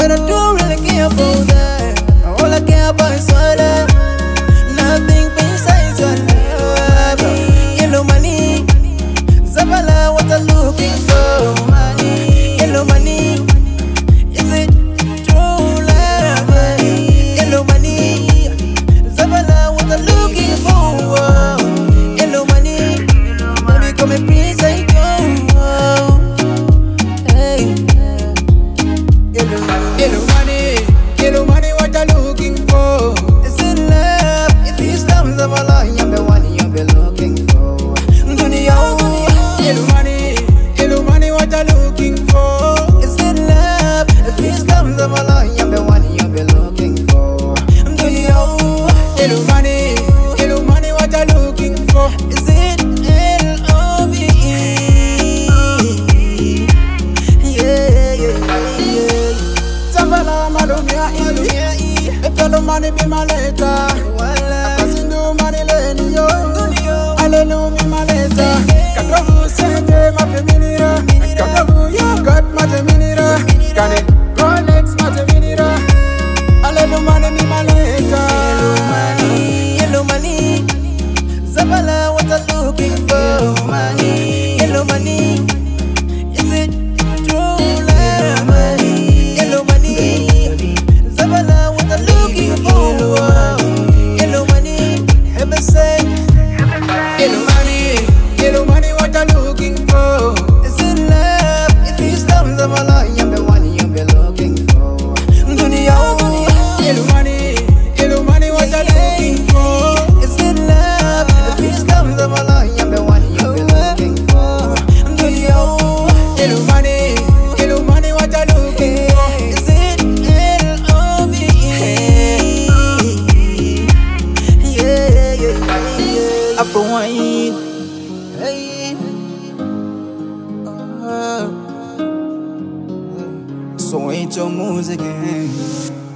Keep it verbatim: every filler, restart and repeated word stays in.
but I don't really care about that. All I care about is your love. Nothing besides your love. Yellow money, Zabala, what I'm looking for. Money, yellow money, is it true love? Yellow money, Zabala, what I'm looking for. Yellow money, baby, come and please I go. Hey, yellow, yellow money, yellow money, what I'm looking for. Is it love? If Islam, Zabala, I'm the one you've been looking for. Dunia, yellow money, yellow money, what I'm looking for. Is it love? If Islam, Zabala, I'm the one you've been looking for. Dunia, yellow money, yellow money, what I'm looking for. Is it L O V E? Yeah, yeah, yeah. Zabala, malumia ilu. If yellow money be my letter, Apasindu money leni yo. Alelu mi my letter. Katovu sente ma feminira. Katovu yogurt ma feminira. Kane Rolex ma feminira. Alelu money mi my letter. Yellow money, Zabala, what I'm looking for. Money, yellow money, is it true love? Money, yellow money, Zabala, what I'm looking for. Yellow money, heaven said. Yellow money, yellow money, what I'm looking for. Is it love? If Islam, Zabala, I'm the one you've been looking for. Dunia, Yellow money, yellow money, what I'm looking for. is it love? If Islam, Zabala, I'm the one you've been looking for. Dunia, Yellow money, yellow money, what I'm looking for. is it L O V E? Yeah, yeah, yeah. Afro wine, hey. Uh, so ain't your music, eh?